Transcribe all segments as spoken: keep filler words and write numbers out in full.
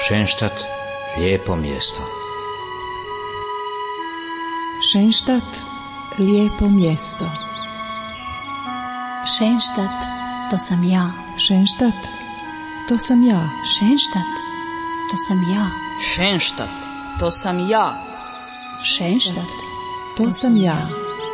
Šenštat, lijepo mjesto. Šenštat, lijepo mjesto. Šenštat, to sam ja. Šenštat, to sam ja. Šenštat, to sam ja. Šenštat, to sam ja. Šenštat, To sam ja.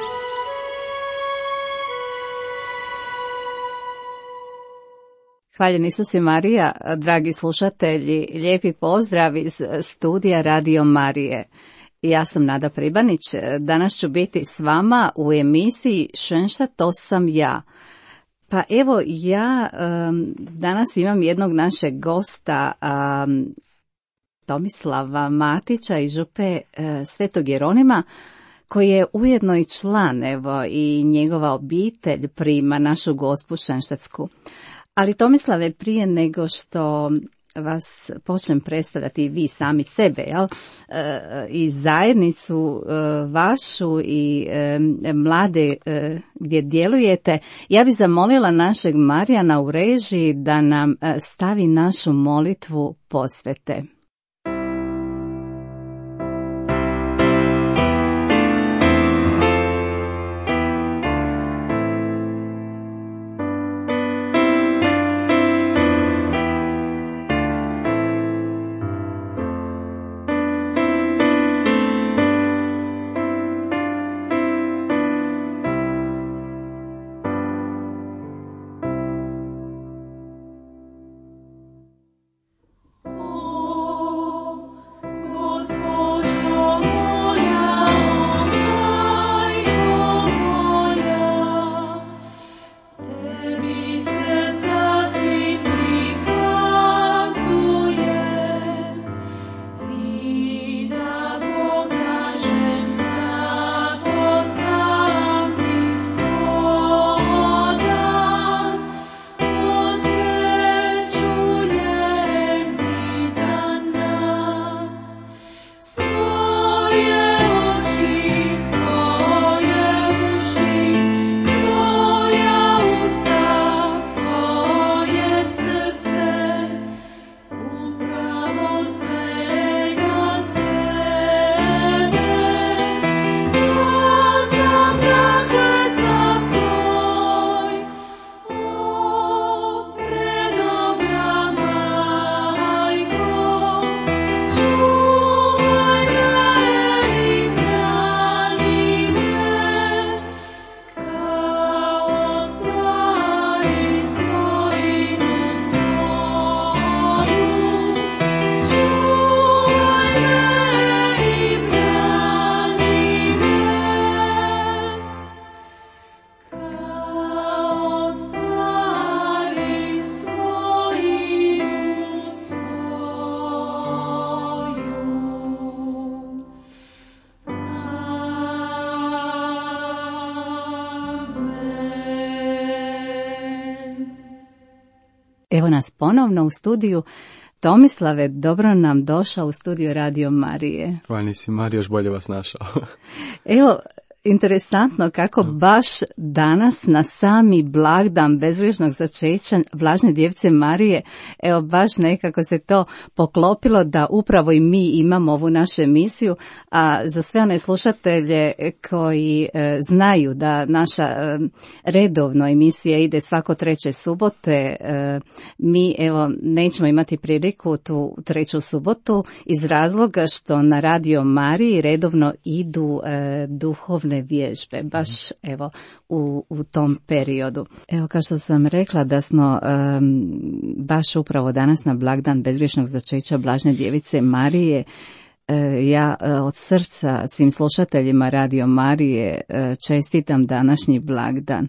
Hvaljen Isus i Marija, dragi slušatelji, lijepi pozdrav iz studija Radio Marije. Ja sam Nada Pribanić, danas ću biti s vama u emisiji Šenštat, to sam ja. Pa evo, ja um, danas imam jednog našeg gosta, um, Tomislava Matića iz župe uh, Svetog Jeronima, koji je ujedno i član, evo, i njegova obitelj prima našu gospu Šenštatsku. Ali Tomislave, prije nego što vas počnem predstavljati i vi sami sebe, jel? E, i zajednicu e, vašu i e, mlade e, gdje djelujete, ja bih zamolila našeg Marijana u režiji da nam e, stavi našu molitvu posvete. Evo nas ponovno u studiju. Tomislave, dobro nam došao u studiju Radio Marije. Hvala si, Marija, još bolje vas našao. Evo, interesantno kako baš danas na sami blagdan bezgrešnog začeća Vlažne Djevice Marije, evo baš nekako se to poklopilo da upravo i mi imamo ovu našu emisiju, a za sve one slušatelje koji e, znaju da naša e, redovno emisija ide svako treće subote, e, mi evo nećemo imati priliku tu treću subotu iz razloga što na Radio Mariji redovno idu e, duhovne vježbe, baš evo u, u tom periodu. Evo, kao što sam rekla da smo um, baš upravo danas na blagdan bezgrešnog začeća Blažne Djevice Marije, uh, ja uh, od srca svim slušateljima Radio Marije uh, čestitam današnji blagdan.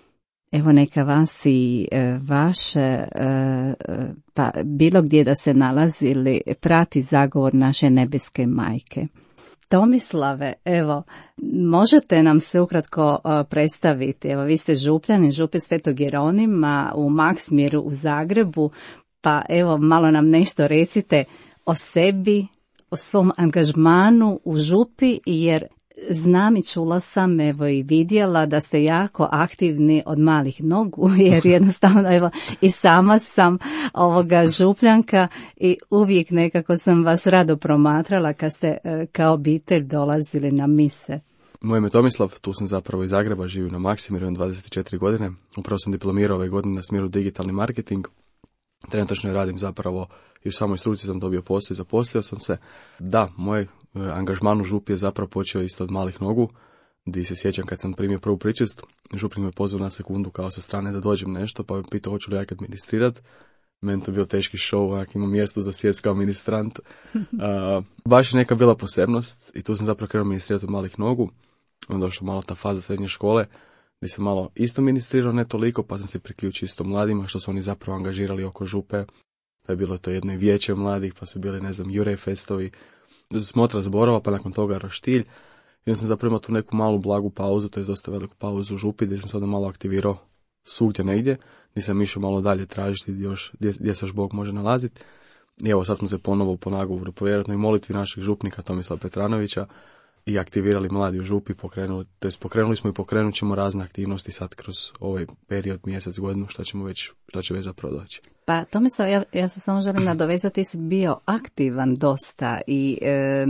Evo, neka vas i uh, vaše, uh, pa bilo gdje da se nalazili, prati zagovor naše nebeske majke. Tomislave, evo, možete nam se ukratko uh, predstaviti? Evo, vi ste župljanin župe Svetog Jeronima u Maksimiru u Zagrebu, pa evo, malo nam nešto recite o sebi, o svom angažmanu u župi, jer Znam i čula sam, evo i vidjela da ste jako aktivni od malih nogu, jer jednostavno evo i sama sam ovoga župljanka i uvijek nekako sam vas rado promatrala kad ste e, kao obitelj dolazili na mise. Moje ime je Tomislav, tu sam zapravo iz Zagreba, živim na Maksimiru, imam dvadeset četiri godine. Upravo sam diplomirao ove godine na smjeru digitalni marketing. Trenutačno radim zapravo i u samoj struci sam dobio posao i zaposlio sam se. Da, moj angažman u župi je zapravo počeo isto od malih nogu, gdje se sjećam kad sam primio prvu pričest, župnik me pozvao na sekundu kao sa strane da dođem nešto, pa me pitao hoću li ja kad ministrirat. Meni to bio teški show, onak imam mjesto za sjest kao ministrant. Uh, baš je neka bila posebnost i tu sam zapravo krenuo ministrirati od malih nogu. Onda došla malo ta faza srednje škole, gdje sam malo isto ministrirao, ne toliko, pa sam se priključio isto mladima, što su oni zapravo angažirali oko župe. Pa je bilo to jedno vijeće mladih, pa su bili, ne znam, Jurej festovi, smotra zborova, pa nakon toga roštilj. I onda sam zapravo imao tu neku malu blagu pauzu, to je dosta veliku pauzu u župi, gdje sam se onda malo aktivirao svugdje negdje, gdje sam išao malo dalje tražiti gdje, još, gdje, gdje se još Bog može nalaziti. I evo sad smo se ponovo po nagovoru, po vjerojatnoj molitvi našeg župnika Tomislava Petranovića i aktivirali mladi u župi, pokrenuli, to jest pokrenuli smo i pokrenut ćemo razne aktivnosti sad kroz ovaj period, mjesec, godinu, što ćemo već, što će već zapravo doći. Pa Tomislav, ja, ja se samo želim nadovezati, ti si bio aktivan dosta i e,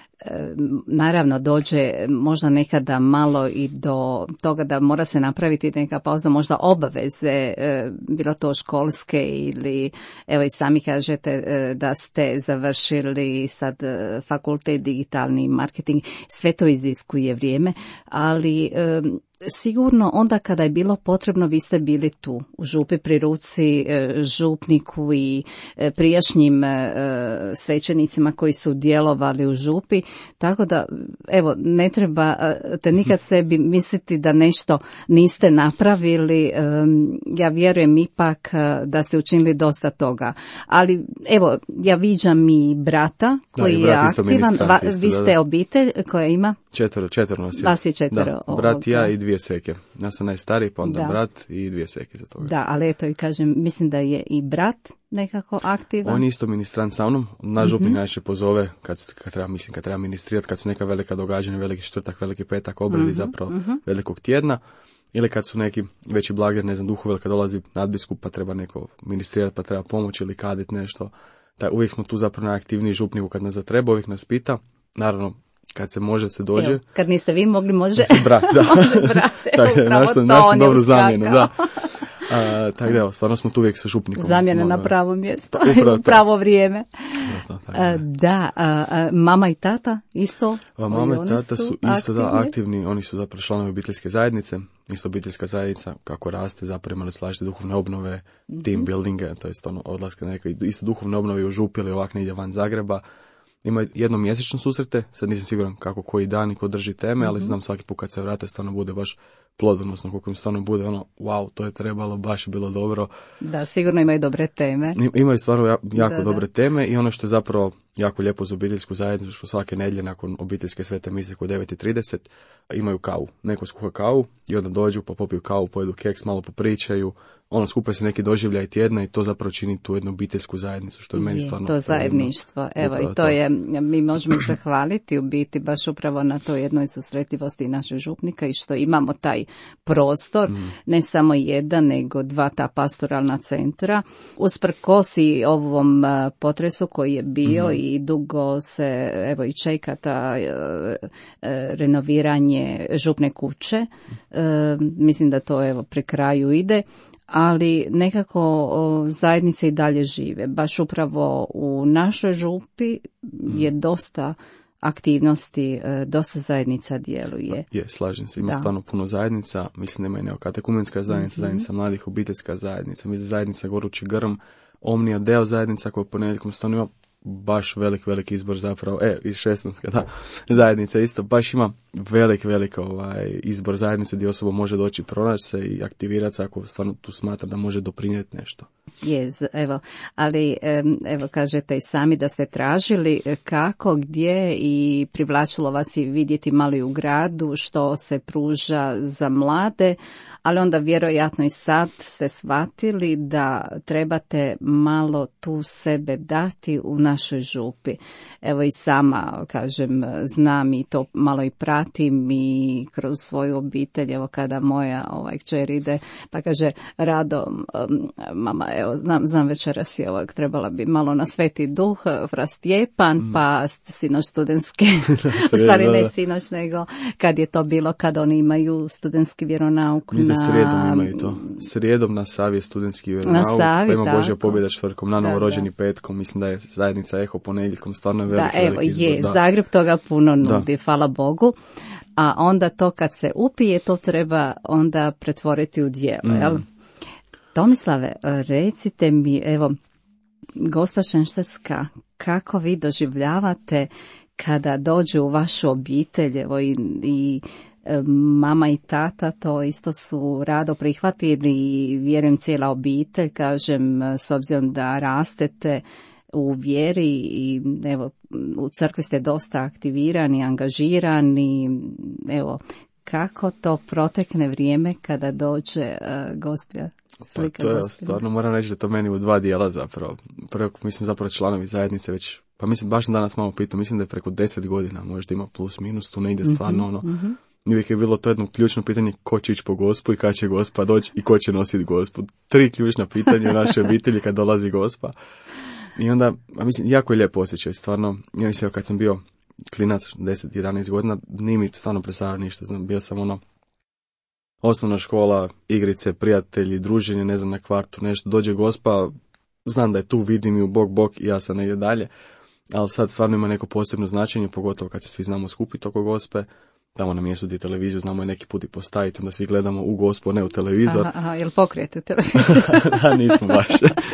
e, naravno dođe možda nekada malo i do toga da mora se napraviti neka pauza, možda obaveze, e, bilo to školske ili evo i sami kažete e, da ste završili sad e, fakultet digitalni marketing, sve to iziskuje vrijeme, ali e, sigurno onda kada je bilo potrebno vi ste bili tu u župi pri ruci župniku i prijašnjim svećenicima koji su djelovali u župi, tako da evo ne treba te nikad sebi misliti da nešto niste napravili, ja vjerujem ipak da ste učinili dosta toga, ali evo ja viđam i brata koji da, je aktivan, Va, vi ste da, da. obitelj koja ima četvero, četvero nas je. Vas je četvero. Da, brat i ja i dvije seke. Ja sam najstariji, pa onda da. brat i dvije seke za toga. Da, ali eto i kažem, mislim da je i brat nekako aktivan. On je isto ministrant sa mnom. Naš župnik mm-hmm. najčešće pozove kad, kad treba, mislim, kad treba ministrirati, kad su neka velika događanja, veliki četvrtak, veliki petak, obredi mm-hmm. zapravo mm-hmm. velikog tjedna. Ili kad su neki veći blagdani, ne znam, duhovi, kad dolazi nadbiskup pa treba neko ministrirati, pa treba pomoći ili kadit nešto. Da, uvijek smo tu zapravo najaktivniji župniku kad nas zatreba, uvijek nas pita. Naravno, kad se može, se dođe. Evo, kad niste vi mogli, može, brat, da. može brat. Tako, našli naš dobru zamjenu, da. A, tako da, evo, stvarno smo tu uvijek sa župnikom. Zamjena na pravo mjesto, u pravo vrijeme. To, tako, a, da, a, a, mama i tata isto? A, mama i tata su, su isto aktivni. da aktivni, oni su zapravo članovi obiteljske zajednice. Isto obiteljska zajednica, kako raste, zapravo imali su različite duhovne obnove, mm-hmm. team buildinge, to je ono odlaske na neke, isto duhovne obnove u župi ili ovak negdje van Zagreba. Ima jednom mjesečno susrete, sad nisam siguran kako koji dan i ko drži teme, ali znam svaki put kad se vrate stvarno bude baš plodonosno, koliko im stvarno bude ono, wow, to je trebalo, baš je bilo dobro. Da, sigurno imaju dobre teme. Imaju stvarno jako da, dobre da. teme i ono što je zapravo jako lijepo za obiteljsku zajednicu, što svake nedjelje nakon obiteljske svete mise kod devet i trideset imaju kavu. Neko skuha kavu i onda dođu pa popiju kavu, pojedu keks, malo popričaju, ono skupaju se neki doživljaj tjedna i to zapravo čini tu jednu obiteljsku zajednicu, što je, je meni stvarno... To zajedništvo, evo i to, to je, mi možemo se hvaliti u biti baš upravo na toj jednoj susretljivosti našeg župnika i što imamo taj prostor, mm. ne samo jedan, nego dva ta pastoralna centra. Usprkos i ovom potresu koji je bio mm. i dugo se, evo i čeka ta e, e, renoviranje župne kuće, e, mislim da to evo pri kraju ide, ali nekako o, zajednice i dalje žive. Baš upravo u našoj župi je dosta aktivnosti, dosta zajednica djeluje. Je, slažem se, ima da. stvarno puno zajednica, mislim da ima i neokatekumenska zajednica, mm-hmm. zajednica mladih, obiteljska zajednica, mislim zajednica Gorući Grm, Omnija Deo zajednica koja ponedjeljkom stvarno ima baš velik, velik izbor zapravo, e, iz šesnaestke, da, zajednica isto, baš ima velik, velik ovaj, izbor zajednice gdje osoba može doći pronaći se i aktivirati se ako stvarno tu smatra da može doprinijeti nešto. Jez, evo, ali evo kažete i sami da ste tražili kako, gdje i privlačilo vas i vidjeti malo i u gradu što se pruža za mlade, ali onda vjerojatno i sad ste shvatili da trebate malo tu sebe dati u naš našoj župi. Evo i sama, kažem, znam i to malo i pratim i kroz svoju obitelj, evo kada moja ovaj, kćer ide, pa kaže, Rado, mama, evo, znam, znam večeras je ovak, trebala bi malo na Sveti Duh, Frastjepan, mm. pa sinoć studentske, u stvari ne sinoć, nego kad je to bilo, kad oni imaju studentski vjeronauk. Mislim na... srijedom imaju to. Srijedom na Savi je studentski vjeronauk, pa ima Božja pobjeda četvrtkom, na novorođeni petkom, mislim da je zajednica Eho ponedjeljkom, stvarno je veliki. Da, evo je, da. Zagreb toga puno nudi, da. Hvala Bogu. A onda to kad se upije, to treba onda pretvoriti u djelo, mm. jel? Tomislave, recite mi, evo, gospa Šenštatska, kako vi doživljavate kada dođe u vašu obitelj, evo i, i mama i tata to isto su rado prihvatili i vjerujem cijela obitelj, kažem, s obzirom da rastete u vjeri i evo u crkvi ste dosta aktivirani, angažirani, evo kako to protekne vrijeme kada dođe uh, gospija slika. Pa to je stvarno, moram reći da to meni u dva dijela zapravo. Prvo, mislim zapravo članovi zajednice već, pa mislim baš danas malo pitam, mislim da je preko deset godina, možda ima plus minus, tu ne ide stvarno ono. Mm-hmm. Uvijek je bilo to jedno ključno pitanje ko će ići po gospu i kad će gospa doći i ko će nositi gospu. Tri ključna pitanja u našoj obitelji kad dolazi gospa. I onda, a mislim, jako je lijep osjećaj, stvarno. Ja mislim, kad sam bio klinac, deset jedanaest godina, nije mi stvarno predstavljao ništa. Znam, bio sam ono, osnovna škola, igrice, prijatelji, druženje, ne znam, na kvartu, nešto. Dođe gospa, znam da je tu, vidim ju bok bok i ja sam negdje dalje. Ali sad stvarno ima neko posebno značenje, pogotovo kad se svi znamo skupiti oko gospe. Tamo na mjestu gdje televiziju znamo je neki put i postaviti, onda svi gledamo u gospu, ne u televizor. Aha, aha, jel pokrijete televizor? Da, nismo baš.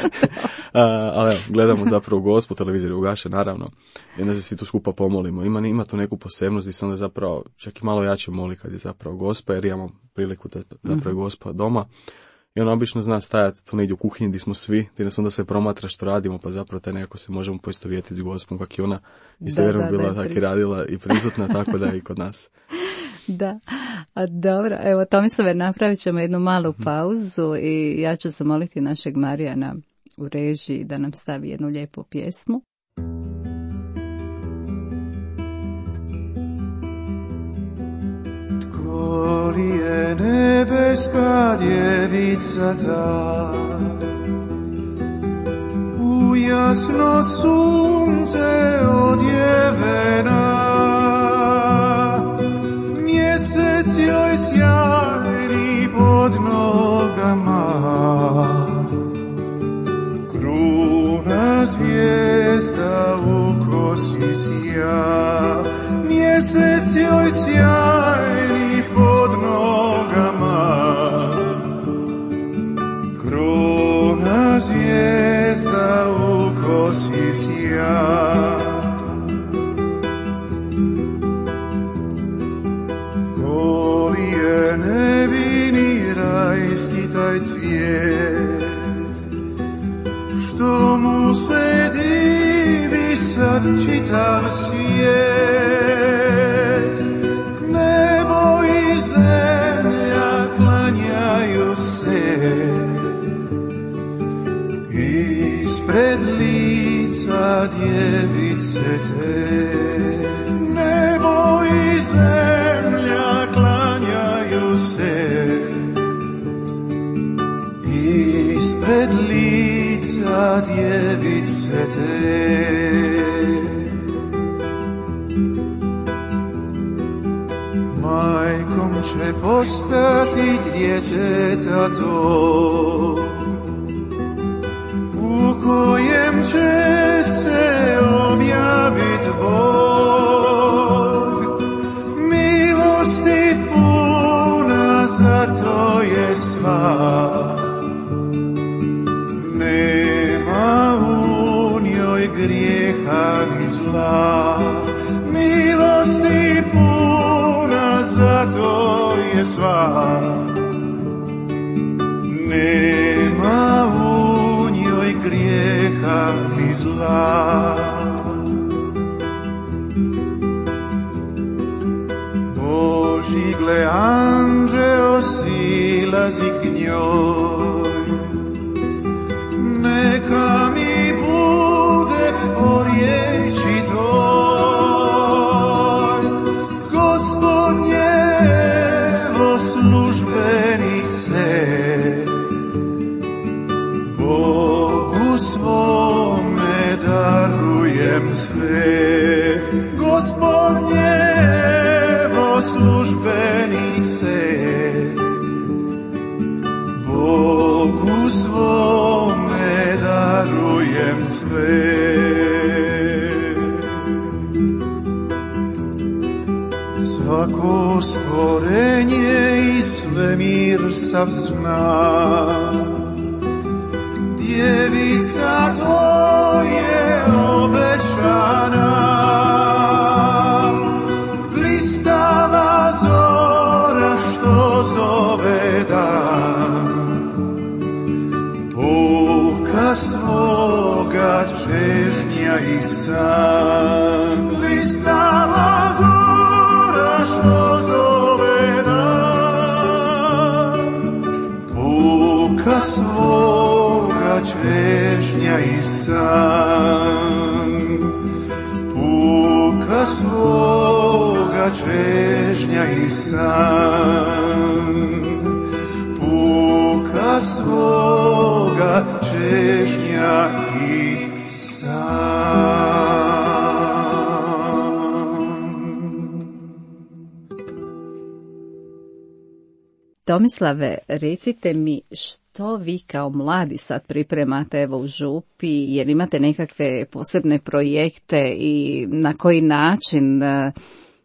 A, ali gledamo zapravo u gospu, televizor je ugašen, naravno. I onda se svi tu skupa pomolimo. Ima, ima tu neku posebnost gdje se onda zapravo čak i malo jače moli kad je zapravo gospa, jer imamo priliku da zapravo je gospa doma. I ona obično zna stajati tu negdje u kuhinji gdje smo svi, gdje nas onda se promatra što radimo, pa zapravo taj nekako se možemo poistovjetiti s gospom, kako je ona i se vjerujem bila tako i radila i prisutna, tako da je i kod nas. Da, a dobro, evo Tomislave, napravit ćemo jednu malu pauzu i ja ću zamoliti našeg Marijana u režiji da nam stavi jednu lijepu pjesmu. Tko li je nebeska djevica ta, u jasno sunce odjevena, mjesec joj sjajni pod nogama, kruna zvijezda u kosi sja, mjesec joj sjajni pod nogama, kruna zvijezda u kosi sja. Ko je nevini rajski taj cvijet, što mu se divi sad čitav svijet, nebo i zemlja klanjaju se, ispred lica djevice te. Nebo i zemlja klanjaju se, ispred lica djevice te. Majkom će postati djeteta to, u kojem će se objavit Bog. Milosti puna, zato je sva, nema u njoj grijeha ni zla. Milosti puna, zato je sva, nema u njoj grijeha ni zla. Božji gle anđeo silazi k njoj, neka mi bude porješen sve, Gospodnjevo službenice, Bogu svome darujem sve. Svako stvorenje i svemir sav zna, Djevica tvoje obećana, blistava zora što zove dan, Boga svoga čežnja i san. Blistava zora što zove dan, Boga svoga čežnja i san. Boga svoga čežnja i san. Boga svoga čežnja i san. Tomislave, recite mi što vi kao mladi sad pripremate evo u župi, jer imate nekakve posebne projekte i na koji način uh,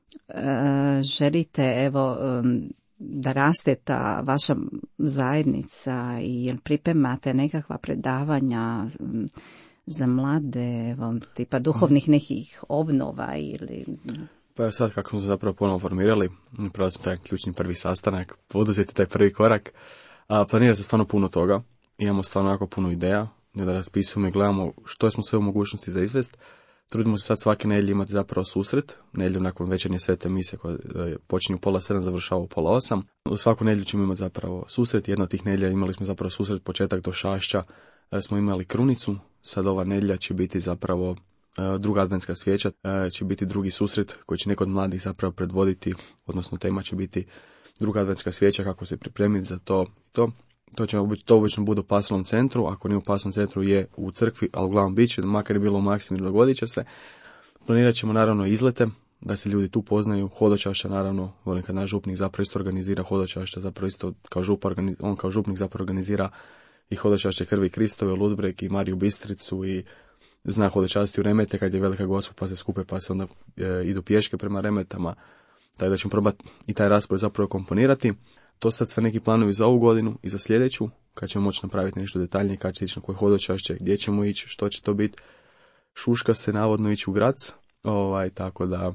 uh, želite evo um, da raste ta vaša zajednica i jel pripremate nekakva predavanja um, za mlade, evo, tipa duhovnih nekih obnova ili... Pa evo sad kako smo se zapravo ponovno formirali, napravili smo taj ključni prvi sastanak, poduzeti taj prvi korak, a, planira se stvarno puno toga, imamo stvarno jako puno ideja, da raspisujemo i gledamo što smo sve u mogućnosti za izvest. Trudimo se sad svake nedjelje imati zapravo susret, nedjelju nakon večernje svete mise koja počinje u pola sedam, završava u pola osam. U svaku nedjelju ćemo imati zapravo susret, jedna od tih nedjelja imali smo zapravo susret početak do Šašća, smo imali krunicu, sad ova nedjelja će biti zapravo druga adventska svijeća, će biti drugi susret koji će neko od mladih zapravo predvoditi, odnosno tema će biti druga adventska svijeća, kako se pripremiti za to. To, to će to obično bude u pastoralnom centru, ako nije u pastoralnom centru je u crkvi, ali uglavnom bit će, makar je bilo u Maksimiru, dogodit će se. Planirat ćemo naravno izlete, da se ljudi tu poznaju, hodočašća naravno, volim kad naš župnik zapravo isto organizira hodočašća, zapravo isto kao žup, on kao župnik zapravo organizira i hodočašće Krvi Kristove u Ludbreg i Mariju Bistricu i zna hodočasti u Remete kad je velika gospa pa se skupe pa se onda e, idu pješke prema Remetama, tako da ćemo probati i taj raspored zapravo komponirati. To sad sve neki planovi za ovu godinu i za sljedeću, kad ćemo moći napraviti nešto detaljnije, kad će ići na koje hodočašće, gdje ćemo ići, što će to biti. Šuška se navodno ići u Grac, ovaj, tako da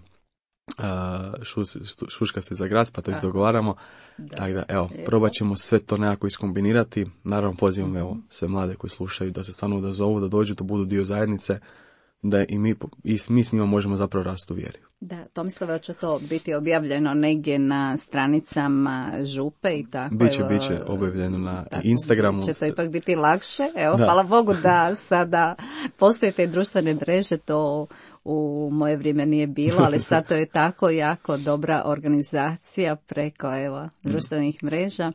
a, šus, šuška se za Grac, pa to izdogovaramo. Tako da, evo, probat ćemo sve to nekako iskombinirati. Naravno, pozivam evo, sve mlade koji slušaju da se stvarno odazovu, da dođu, da budu dio zajednice, da i mi, i mi s njima možemo zapravo rasti u vjeri. Da, Tomislave, će to biti objavljeno negdje na stranicama župe i tako? Biće, evo, biće objavljeno na tako, Instagramu. Će to ipak biti lakše? Evo, da. Hvala Bogu da sada postoje te društvene mreže, to u moje vrijeme nije bilo, ali sad to je tako jako dobra organizacija preko evo, društvenih mreža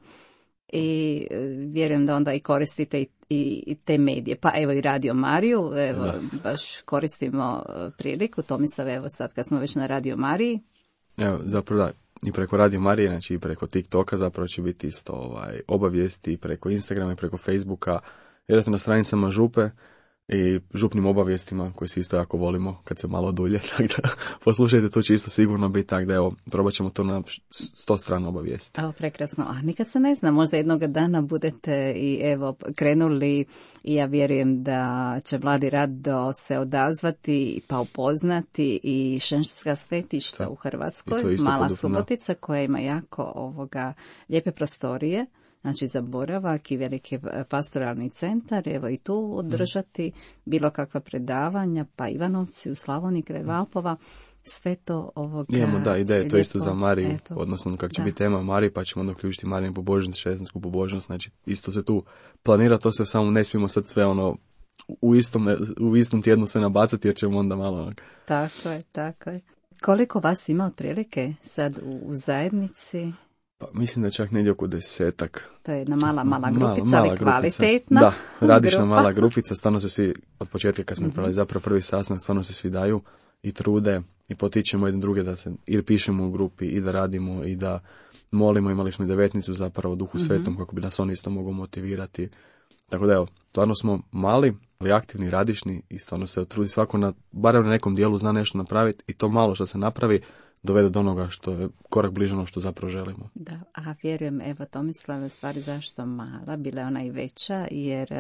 i vjerujem da onda i koristite i i te medije, pa evo i Radio Mariju, evo da. Baš koristimo priliku, Tomislav, evo sad kad smo već na Radio Mariji. Evo, zapravo da, i preko Radio Marije, znači i preko TikToka zapravo će biti isto ovaj, obavijesti, preko Instagrama i preko Facebooka, vjerojatno na stranicama župe i župnim obavijestima koje se isto jako volimo kad se malo dulje, tako da poslušajte, to će isto sigurno biti, tako da evo, probat ćemo to na sto strana obavijesti. Evo, prekrasno, a nikad se ne zna, možda jednog dana budete i evo krenuli i ja vjerujem da će Vladi rado se odazvati pa upoznati i šenštatska svetišta da. U Hrvatskoj, Mala Subotica koja ima jako ovoga lijepe prostorije. Znači za boravak i veliki pastoralni centar, evo i tu održati bilo kakva predavanja, pa Ivanovci u Slavoniji kraj Valpova, sve to ovoga... Imamo, da, ideje, to isto za Mariju, eto, odnosno kako će da. Biti tema Mariji, pa ćemo onda uključiti Mariju pobožnost, šestansku pobožnost, znači isto se tu planira, to se samo ne smijemo sad sve ono u istom, u istom tjednu se nabacati jer ćemo onda malo... Tako je, tako je. Koliko vas ima otprilike sad u, u zajednici? Pa mislim da čak negdje oko desetak. To je jedna mala, mala grupica, mala, mala ali kvalitetna. Da, radišna grupa. mala grupica, stvarno se svi, od početka kad smo mm-hmm. pravili zapravo prvi sastanak, stvarno se svi daju i trude i potičemo jedne druge da se i pišemo u grupi i da radimo i da molimo. Imali smo i devetnicu zapravo u Duhu Svetom mm-hmm. kako bi nas on isto mogao motivirati. Tako da evo, stvarno smo mali, ali aktivni, radišni i stvarno se trudi svako na, barem na nekom dijelu zna nešto napraviti i to malo što se napravi dovede do onoga što je korak bliže ono što zapravo želimo. Da, a vjerujem, evo Tomislave, stvari zašto mala, bila je ona i veća, jer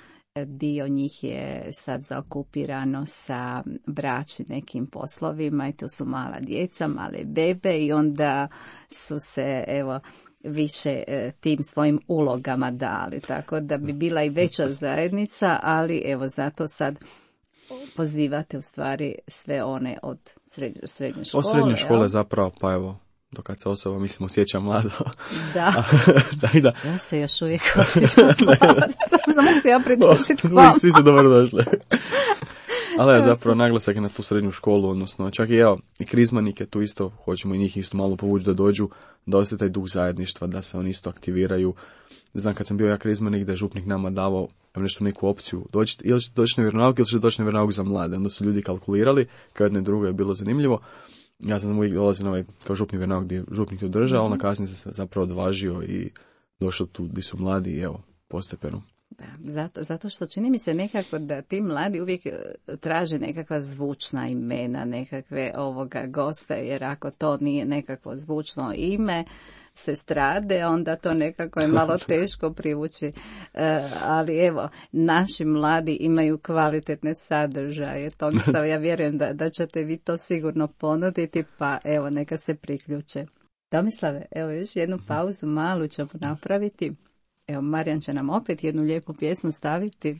dio njih je sad zaokupirano sa bračnim nekim poslovima i to su mala djeca, male bebe i onda su se, evo, više tim svojim ulogama dali, tako da bi bila i veća zajednica, ali evo zato sad pozivate u stvari sve one od srednje, srednje škole. Od srednje škole ja? zapravo, pa evo, do kad se osoba, mislim, osjeća mlado. Da. da, da. Ja se još uvijek osjećam mlado. Samo se ja pridružiti vam. Svi su dobro došli. Ali je zapravo naglasak na tu srednju školu, odnosno čak i evo, i krizmanike tu isto, hoćemo i njih isto malo povući da dođu, da osjeti taj duh zajedništva, da se oni isto aktiviraju. Znam kad sam bio ja krizmanik da je župnik nama davao nešto neku opciju, doći, ili ćete doći na vjeronauk ili ćete doći na vjeronauk za mlade. Onda su ljudi kalkulirali, kao jedno i drugo je bilo zanimljivo. Ja sam uvijek dolazio na ovaj kao župni vjeronauk gdje župnik je održao, mm-hmm. onda kasnije se zapravo odvažio i došao tu gdje su mladi i evo, postepeno. Da, zato, zato što čini mi se nekako da ti mladi uvijek traže nekakva zvučna imena, nekakve ovoga gosta, jer ako to nije nekakvo zvučno ime se strade, onda to nekako je malo teško privući. E, ali evo, naši mladi imaju kvalitetne sadržaje. Tomislav, ja vjerujem da, da ćete vi to sigurno ponuditi, pa evo, neka se priključe. Tomislave, evo još jednu pauzu malu ćemo napraviti. Evo, Marijan će nam opet jednu lijepu pjesmu staviti.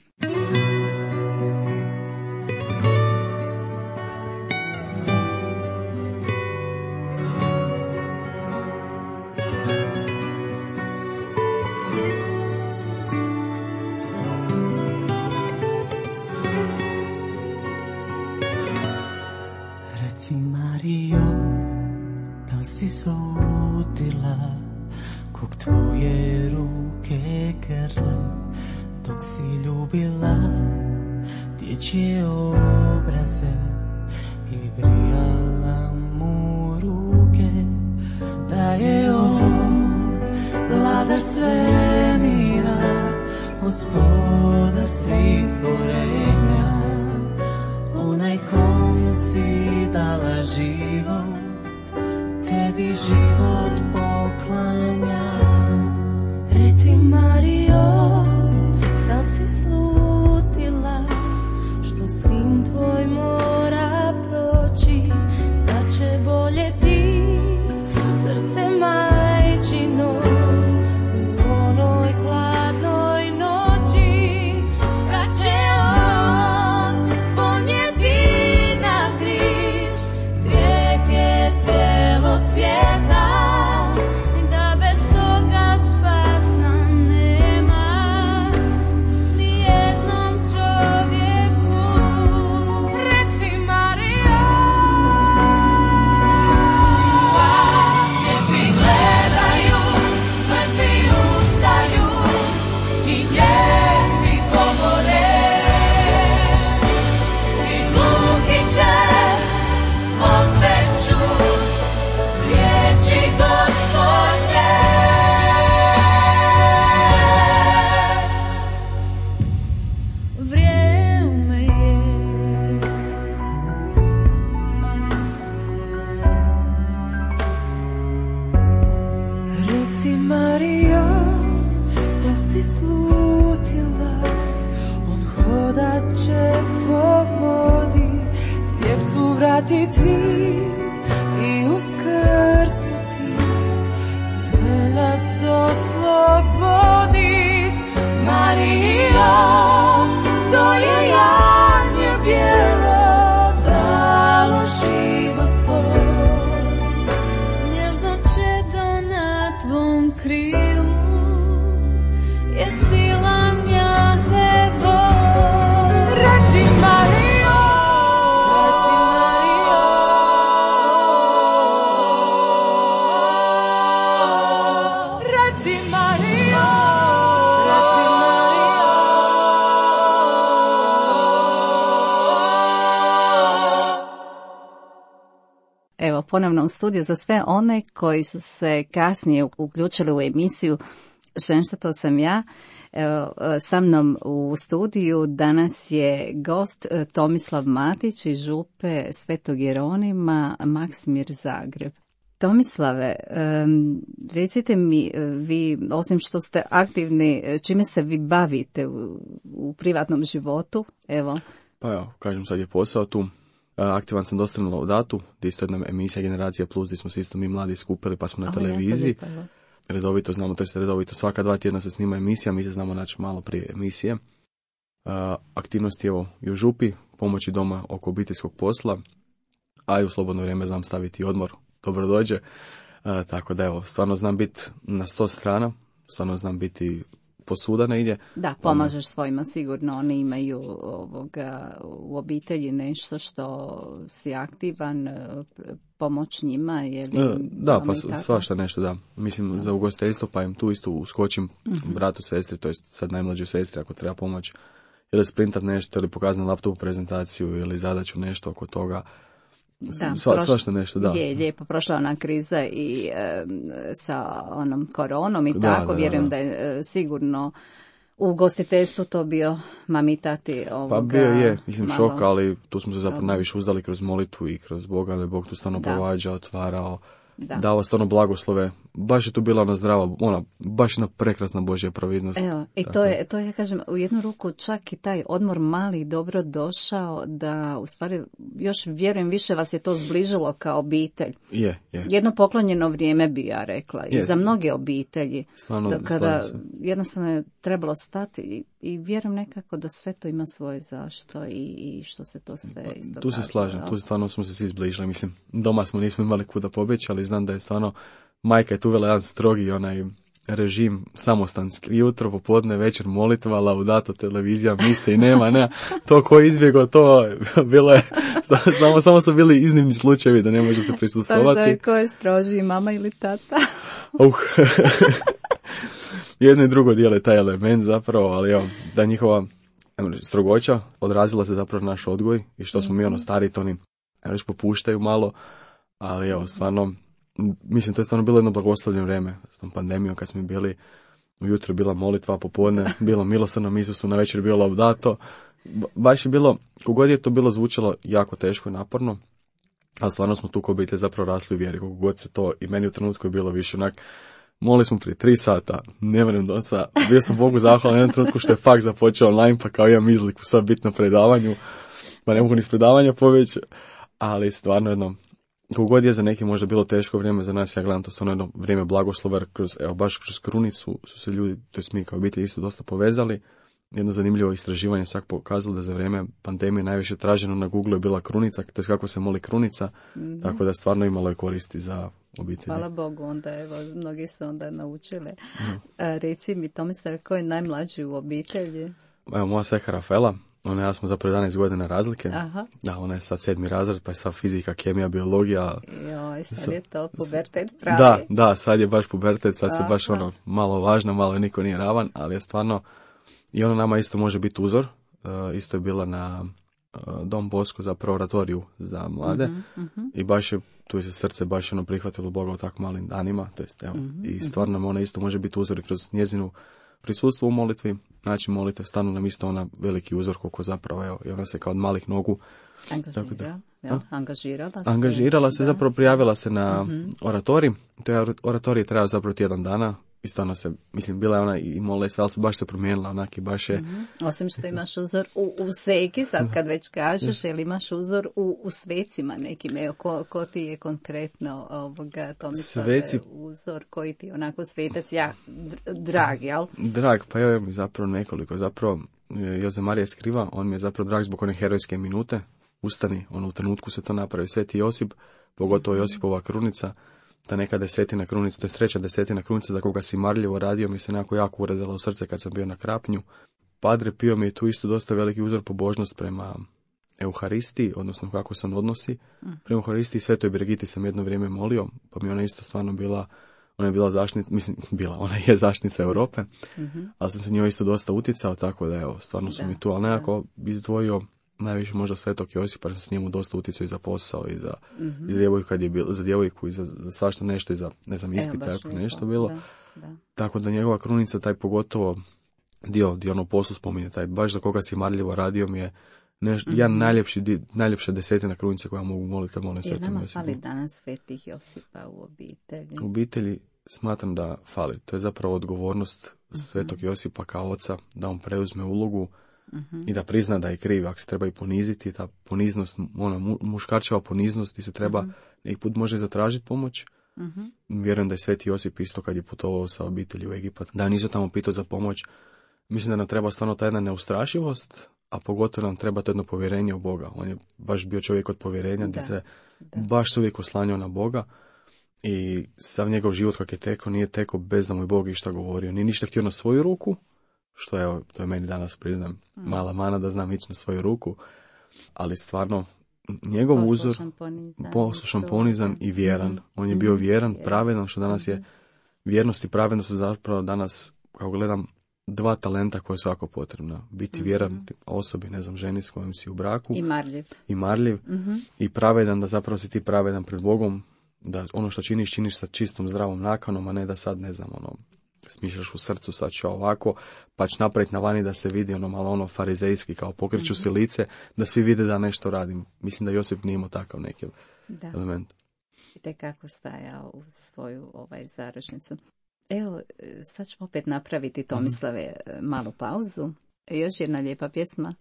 Reci Marijo, da li si slutila kog tvoje ruke grle, dok si ljubila dječje obraze i grijala mu ruke, da je on vladar svemira, gospodar svih stvorenja, onaj komu si dala život, tebi život poklanja. Reci Marijo, da si slutila što sin tvoj mora proći, da će boljeti srce majčino u onoj hladnoj noći, kad će on ponijeti na križ grijehe cijelog svijeta, da bez toga spasa nema ni jednom čovjeku. Reci Marijo, slijepi gledaju, mrtvi ustaju i nijemi govore, i gluhi će opet čut riječi Gospodnje. Vrijeme je Reci Marijo, da si slutila, on hodat će po vodi, slijepcu vratit vid i uskrsnuti, sve nas oslobodit. Marijo, to je janje bijelo, dalo život svoj, nježno će to na tvom krilu, je sila Jahve Bog. Reci Marijo, reci Marijo, evo ponovno u studiju za sve one koji su se kasnije uključili u emisiju Ženšta, to sam ja. Evo, sa mnom u studiju danas je gost Tomislav Matić iz župe Svetog Jeronima, Maksimir, Zagreb. Tomislave, recite mi, vi osim što ste aktivni, čime se vi bavite u, u privatnom životu? Evo. Pa evo, kažem, sad je posao tu. Aktivan sam dosta na Laudatu, gdje isto jedna emisija Generacija Plus, gdje smo se isto mi mladi skupili pa smo na o, televiziji. Redovito znamo, to je redovito svaka dva tjedna se snima emisija, mi se znamo naći malo prije emisije. Aktivnosti evo i u župi, pomoći doma oko obiteljskog posla, a i u slobodno vrijeme znam staviti odmor. Dobro dođe, e, tako da evo, stvarno znam biti na sto strana, stvarno znam biti posuda negdje. Da, pomažeš svojima, sigurno oni imaju ovoga, u obitelji nešto što si aktivan, pomoć njima. Je li, e, da, pa svašta nešto, da. Mislim, da. Za ugostiteljstvo pa im tu isto uskočim uh-huh. bratu, sestri, to je sad najmlađoj sestri ako treba pomoć, ili sprintat nešto, ili pokazati na laptopu prezentaciju, ili zadaću nešto oko toga. Da, Sva, prošla, svašta nešto, da. Je lijepo prošla ona kriza i e, sa onom koronom i da, tako, da, vjerujem da. da je e, sigurno u ugostiteljstvu to bio mamitati ovoga. Pa bio je, mislim, malo šok, ali tu smo se zapravo najviše uzdali kroz molitvu i kroz Boga, da je Bog tu stvarno provađao, otvarao, da. dao stvarno blagoslove. Baš je tu bila ona zdrava, ona, baš jedna prekrasna Božja providnost. Evo, i to je, to je, kažem, u jednu ruku čak i taj odmor mali dobro došao, da u stvari, još vjerujem, više vas je to zbližilo kao obitelj. Je, je. Jedno poklonjeno vrijeme bi ja rekla, i je. za mnoge obitelji. Stvarno, da kada jednostavno je trebalo stati i, i vjerujem nekako da sve to ima svoje zašto i, i što se to sve isto tu se slažem, tu stvarno smo se svi zbližili, mislim, doma smo nismo imali kuda pobjeći, ali znam da je stvarno majka je tu uvela jedan strogi onaj režim samostanski. Jutro, popodne, večer, molitva, laudato, televizija, mise i nema, ne. To ko je izbjegao, to bilo je, samo, samo su bili iznimni slučajevi da ne može se prisustvovati. Sam se ko je stroži, mama ili tata? Uh. Jedno i drugo dijele taj element zapravo, ali evo, da njihova strogoća odrazila se zapravo naš odgoj i što smo mi ono stari, to oni reći popuštaju malo, ali evo, stvarno, mislim, to je stvarno bilo jedno blagoslovljeno vrijeme s tom pandemijom kad smo bili, ujutro bila molitva, popodne bilo milosrđnom Isusu, na večer bilo laudato. Baš je bilo, kogod je to bilo zvučalo jako teško i naporno, ali stvarno smo tu ko obitelj zapravo rasli u vjeri, kogod se to, i meni u trenutku je bilo više onak, molili smo prije tri sata, ne vrem dosta, bio sam Bogu zahvalan na jednom trenutku što je faks započeo online, pa kao imam izliku sad biti na predavanju, pa ne mogu ni s predavanja poveći, ali stvarno jedno, kogod je za neki možda bilo teško vrijeme, za nas ja gledam to stvarno jedno vrijeme blagoslova, kroz, evo baš kroz krunicu su se ljudi, to je mi kao obitelj isto dosta povezali. Jedno zanimljivo istraživanje sad pokazalo da za vrijeme pandemije najviše traženo na Google je bila krunica, to je kako se moli krunica, mm-hmm. tako da stvarno imalo je koristi za obitelj. Hvala Bogu, onda evo, mnogi su onda naučili. Mm. A, reci mi, Tomislav, ko je najmlađi u obitelji? Evo, moja seha Rafaela, ona ja smo zapravo jedanaest godina razlike. Aha. Da, ona je sad sedmi razred, pa je sva fizika, kemija, biologija. Joj, sad je to pubertet pravi. Da, da, sad je baš pubertet, sad Aha. se baš ono malo važno, malo niko nije ravan, ali je stvarno, i ona nama isto može biti uzor. Uh, isto je bila na uh, Dom Bosco, zapravo oratoriju za mlade. Uh-huh, uh-huh. I baš je, tu je se srce baš ono prihvatilo Boga u tako malim danima. To jest, evo, uh-huh, i stvarno nam ona isto može biti uzor i kroz njezinu prisustvo u molitvi, način molitve, stanu nam isto ona veliki uzor koliko zapravo, evo, i ona se kao od malih nogu Angažira, da, ja, angažirala se. Angažirala se, da. Zapravo prijavila se na uh-huh. oratorij. To je oratorij trajao zapravo tjedan dana. I stvarno se, mislim, bila je ona i molila se, ali se baš se promijenila, onak i baš je... Mm-hmm. Osim što imaš uzor u, u seki, sad kad već kažeš, ili imaš uzor u, u svecima nekim, evo, ko, ko ti je konkretno ovoga, Tomislav, Sveci... uzor, koji ti je onako svetac, ja, drag, jel? Drag, pa evo mi zapravo nekoliko, zapravo Joze Marija Skriva, on mi je zapravo drag zbog one herojske minute, ustani, ono u trenutku se to napravi, Sveti Josip, pogotovo Josipova krunica, ta neka desetina krunica, to je treća desetina krunica za koga si marljivo radio, mi se nekako jako urezala u srce kad sam bio na Krapnju. Padre Pio mi je tu isto dosta veliki uzor pobožnost prema Euharistiji, odnosno kako se on odnosi. Prema Euharistiji Svetoj Brigiti sam jedno vrijeme molio, pa mi ona isto stvarno bila, ona je bila zaštitnica, mislim, bila, ona je zaštitnica Europe, mm-hmm. ali sam se njoj isto dosta utjecao, tako da evo, stvarno su da, mi tu, ali nekako izdvojio najviše možda Svetog Josipa, jer sam s njemu dosta utjecao i za posao i za, mm-hmm. i za djevojku kad je bilo, za djevojku i za, za svašta nešto i za, ne znam, ispit, tako nešto bilo. Da, da. Tako da njegova krunica, taj pogotovo dio, dio ono poslu spominje, taj baš za koga si marljivo radio mi je Neš, mm-hmm. jedan najljepši, najljepša desetina krunice koja mogu moliti kad molim Svetom Josipu. Jer nama fali danas Svetih Josipa u obitelji. U obitelji smatram da fali. To je zapravo odgovornost mm-hmm. Svetog Josipa kao oca, da on preuzme ulogu mm-hmm. i da prizna da je kriv. Ako se treba i poniziti, ta poniznost, ona muškarčeva poniznost, i se treba, mm-hmm. neki put može zatražiti pomoć. Mm-hmm. Vjerujem da je Sveti Josip isto kad je putovao sa obitelji u Egipat, da on isto tamo pitao za pomoć. Mislim da nam treba stvarno ta jedna neustrašivost, a pogotovo nam treba to jedno povjerenje u Boga. On je baš bio čovjek od povjerenja, gdje se da. baš se uvijek oslanjao na Boga i sav njegov život kak je tekao, nije tekao bez da mu je Bog išta govorio. Nije ništa htio na svoju ruku, što je, to je meni danas, priznam, mm. mala mana da znam ići na svoju ruku, ali stvarno njegov poslušan, uzor, ponizan, poslušan, ponizan i vjeran. On je bio vjeran, pravedan, što danas je, vjernost i pravednost su zapravo danas, kako gledam, dva talenta koje su jako potrebna. Biti mm-hmm. vjeran osobi, ne znam, ženi s kojom si u braku. I marljiv. I marljiv. Mm-hmm. I pravedan, da zapravo si ti pravedan pred Bogom, da ono što činiš, činiš sa čistom zdravom nakanom, a ne da sad, ne znam, ono, smišljaš u srcu, sad ću ovako, pa ću napraviti na vani da se vidi ono malo ono farizejski, kao pokreću mm-hmm. si lice, da svi vide da nešto radim. Mislim da Josip nije imao takav neki da. element. I tekako stajao u svoju ovaj zaručnicu. Evo, sad ćemo opet napraviti, Tomislave, malu pauzu. Još jedna lijepa pjesma.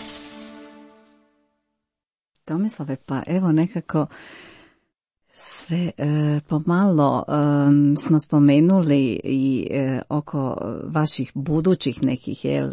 Tomislave, pa evo nekako Dakle, e, pomalo e, smo spomenuli i e, oko vaših budućih nekih jel,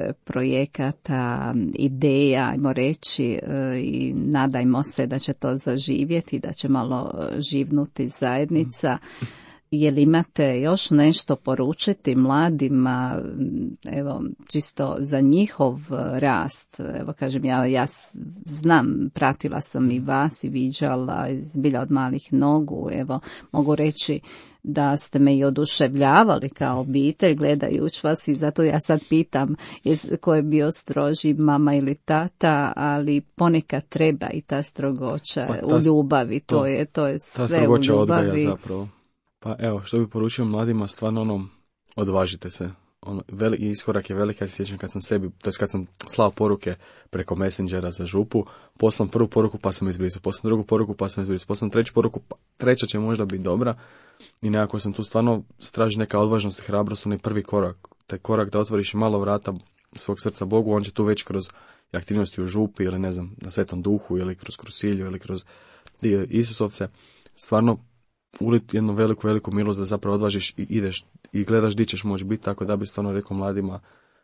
projekata, ideja, ajmo reći, e, i nadajmo se da će to zaživjeti, da će malo živnuti zajednica. Jel imate još nešto poručiti mladima, evo, čisto za njihov rast? Evo, kažem, ja, ja znam, pratila sam i vas i viđala zbilja od malih nogu, evo, mogu reći da ste me i oduševljavali kao obitelj gledajući vas i zato ja sad pitam ko je bio stroži, mama ili tata, ali ponekad treba i ta strogoća pa ta, u ljubavi, to, to je, to je sve ta u ljubavi. Odgaja zapravo. Pa evo, što bi poručio mladima, stvarno ono, odvažite se. Ono, veli, iskorak je velika, ja se sjećam kad sam sebi, to jest kad sam slao poruke preko Messengera za župu, poslam prvu poruku pa sam izbrisao, poslam drugu poruku pa sam izbrisao, poslam treću poruku, pa treća će možda biti dobra i nekako sam tu stvarno straži neka odvažnost i hrabrost, onaj prvi korak, taj korak da otvoriš malo vrata svog srca Bogu, on će tu već kroz aktivnosti u župi ili ne znam, na Svetom Duhu ili kroz Krusilju ili kroz Isusovce, stvarno ulit jednu veliku, veliku milost da zapravo odvažiš i ideš i gledaš di ćeš moći biti, tako da bi stvarno rekao mladima,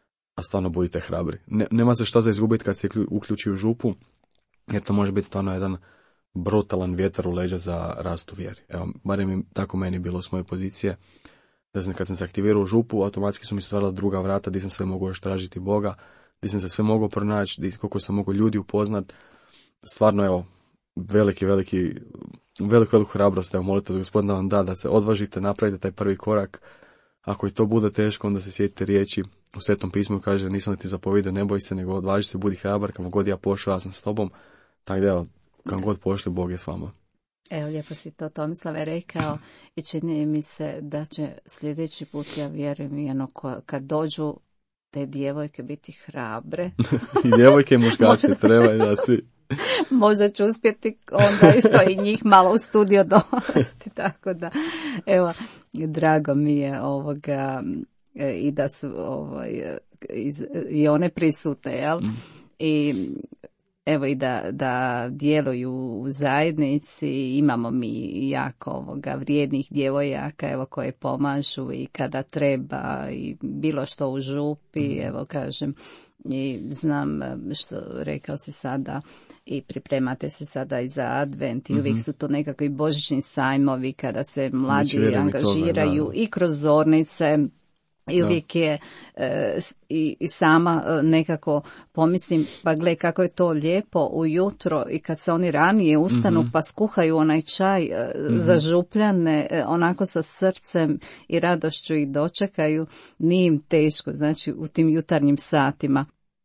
a stvarno budite hrabri. Ne, nema se šta za izgubiti kad se uključi u župu, jer to može biti stvarno jedan brutalan vjetar u leđa za rast u vjeri. Evo, barem mi tako meni bilo s moje pozicije, da sam kad sam se aktivirao u župu, automatski su mi stvarala druga vrata, di sam sve mogao još tražiti Boga, di sam se sve mogao pronaći, di koliko sam mogao ljudi upoznat. Stvarno, evo, veliki, veliki, veliku, veliku hrabrost, evo, molite da Gospodina vam da, da se odvažite, napravite taj prvi korak. Ako i to bude teško, onda se sjetite riječi u Svetom pismu, kaže, nisam ti zapovjedio, ne boj se, nego odvaži se, budi hrabar, kamo god ja pošao, ja sam s tobom. Tako da, evo, kamo god pošli, Bog je s vama. Evo, lijepo si to Tomislave rekao i čini mi se da će sljedeći put, ja vjerujem, jedno, kad dođu te djevojke biti hrabre. I djevojke i muškarci trebaju da svi. Možda ću uspjeti onda isto i njih malo u studio dovesti, tako da, evo, drago mi je ovoga i da su ovaj, iz, i one prisutne, jel? Mm. I evo i da, da djeluju u zajednici, imamo mi jako ovoga vrijednih djevojaka, evo, koje pomažu i kada treba i bilo što u župi, mm. evo kažem, i znam što rekao si sada i pripremate se sada i za advent i mm-hmm. uvijek su to nekakvi božićni sajmovi kada se mladi angažiraju toga, i kroz zornice i uvijek je e, i, i sama e, nekako pomislim, pa gle kako je to lijepo ujutro i kad se oni ranije ustanu mm-hmm. pa skuhaju onaj čaj e, mm-hmm. za župljane, e, onako sa srcem i radošću ih dočekaju, nije im teško, znači u tim jutarnjim satima.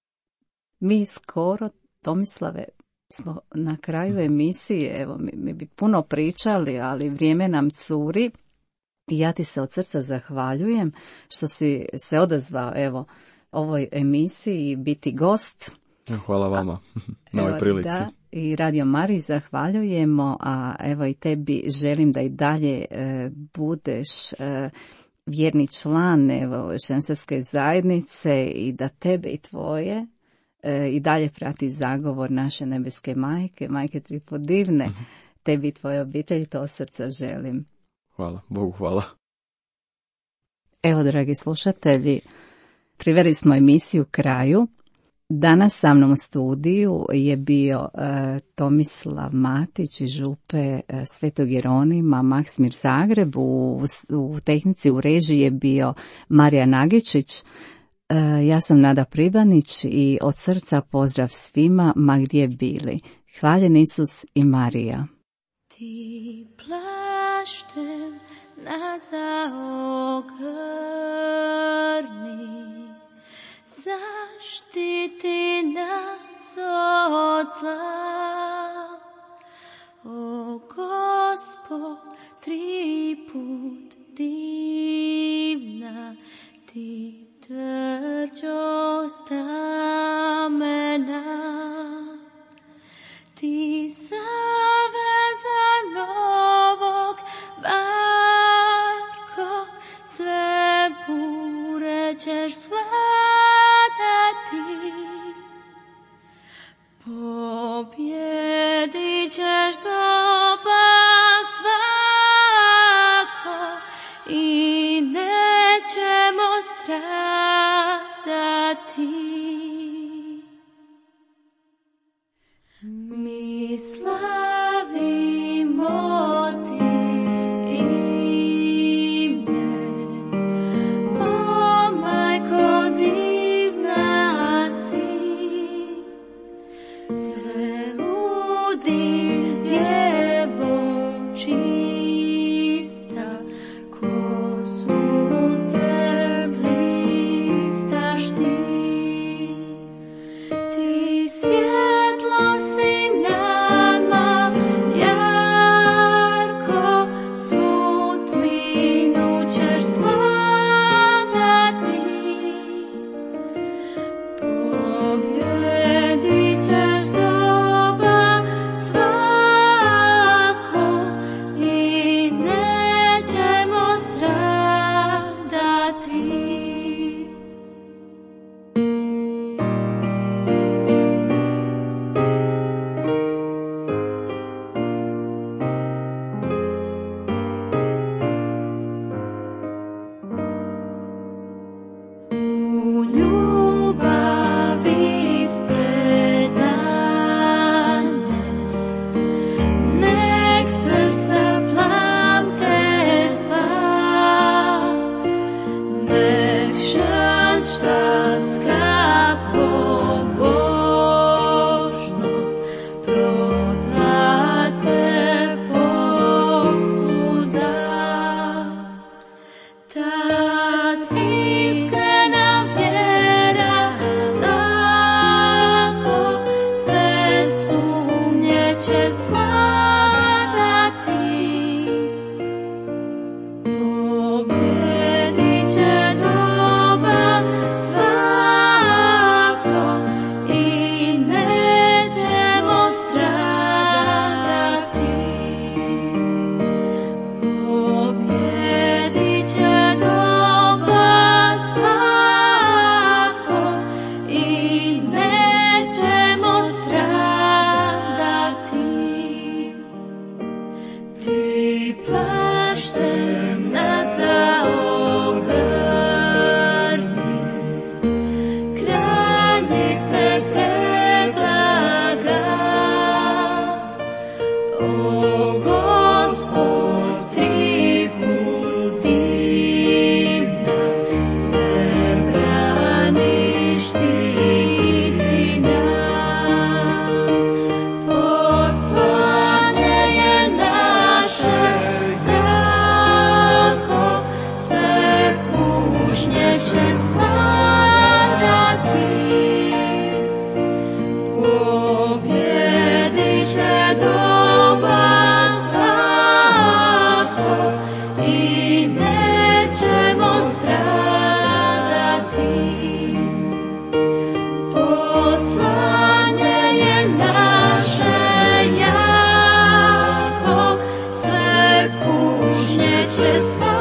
Mi skoro, Tomislave, smo na kraju emisije, evo mi, mi bi puno pričali, ali vrijeme nam curi. I ja ti se od srca zahvaljujem što si se odazvao, evo, ovoj emisiji biti gost. Hvala vama na ovoj prilici. Da, i Radio Mariji zahvaljujemo, a evo i tebi želim da i dalje e, budeš e, vjerni član, evo, Šenštatske zajednice i da tebe i tvoje e, i dalje prati zagovor naše nebeske majke, majke tripodivne, mm-hmm. tebi i tvoje obitelji, to od srca želim. Hvala, Bogu hvala. Evo, dragi slušatelji, priveli smo emisiju kraju. Danas sa mnom u studiju je bio e, Tomislav Matić iz župe e, Svetog Jeronima, Maksimir Zagreb, u, u tehnici u režiji je bio Marija Nagičić. E, ja sam Nada Pribanić i od srca pozdrav svima ma gdje bili. Hvaljen Isus i Marija. Ti plaštem na zaogrni, zaštiti nas od zla. O Gospod, tri put divna, ti tvrđo stamena, ti zaveza novog barko, sve bure ćeš svladati. Pobjeda plaštem nas zaogrni, kraljice preblaga, o Gospod triput divna, sve braniš ti nas, poslane je naše tako, sve kušnje će spadati, pobjedit će doba svako i nećemo stradati. Poslanje je naše jako, sve kušnje će spadati.